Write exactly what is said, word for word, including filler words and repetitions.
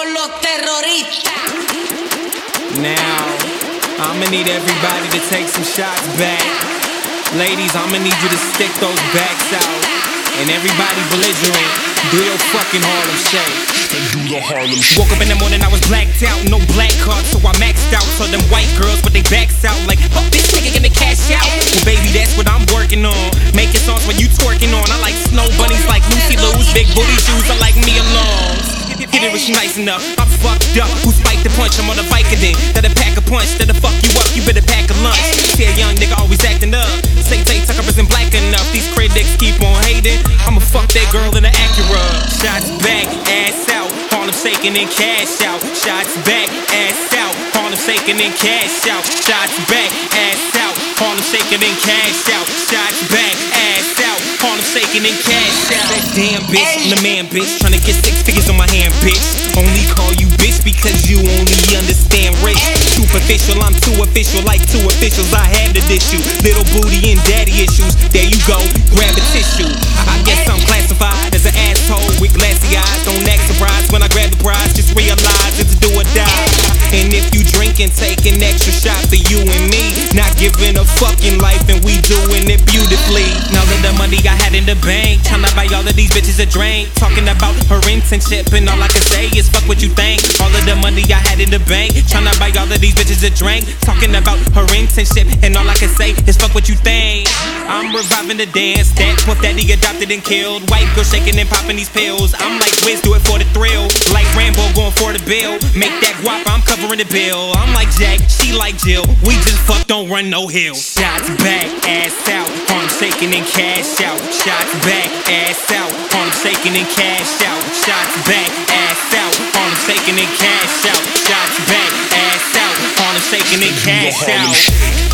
con los terroristas. Now, I'ma need everybody to take some shots back. Ladies, I'ma need you to stick those backs out. And everybody belligerent, do your fucking Harlem Shake. And do the Harlem Shake. Woke up in the morning, I was blacked out, no black card, so I maxed out. So them white girls with they backs out, like, oh, this nigga give me cash out. Well, baby, that's what I'm working on. Making songs where you twerking on. I like snow bunnies like Lucy Lou's, big booty shoes, I like me alone. Hit it was nice enough, I'm fucked up. Who spiked the punch? I'm on a Vicodin. That'll pack a punch, that'll fuck you up, you better pack a lunch. See a young nigga always acting up. Say Tay Tucker isn't black enough. These critics keep on hating. I'ma fuck that girl in the Acura. Shots back, ass out. Harlem shaking and cash out. Shots back, ass out. Harlem shaking and cash out. Shots back, ass out. Harlem shaking and cash out. Shots back, ass out. Harlem shaking and cash out. That damn bitch, I'm the man bitch. Tryna get six figures on my hand, bitch. Only call you bitch because you only understand rich. Superficial, I'm too official. Like two officials, I had to dish you. Little booty and daddy issues. There you go, grab a tissue. I guess I'm classified as an asshole with glassy eyes. Don't act surprised when I grab the prize. Just realize it's do or die. And if you drink and take an extra shot for you and me, not giving a fucking life and we doing it beautifully. Now that the money I had in the bank, tryna buy all of these bitches a drink. Talking about her internship and all I can say is fuck what you think. All of the money I had in the bank, tryna buy all of these bitches a drink. Talking about her internship and all I can say is fuck what you think. I'm reviving the dance that Puff Daddy adopted and killed. White girl shaking and popping these pills. I'm like Wiz, do it for the thrill. Like Rambo going for the bill. Make that guap, I'm covering the bill. I'm like Jack, she like Jill. We just fuck, don't run no hill. Shots back, ass out. Harlem shaking and cash out. Shots back, ass out. Harlem shaking and cash out. Shots back, ass out. Harlem shaking and cash out. Shots back, ass out. Harlem shaking and cash out.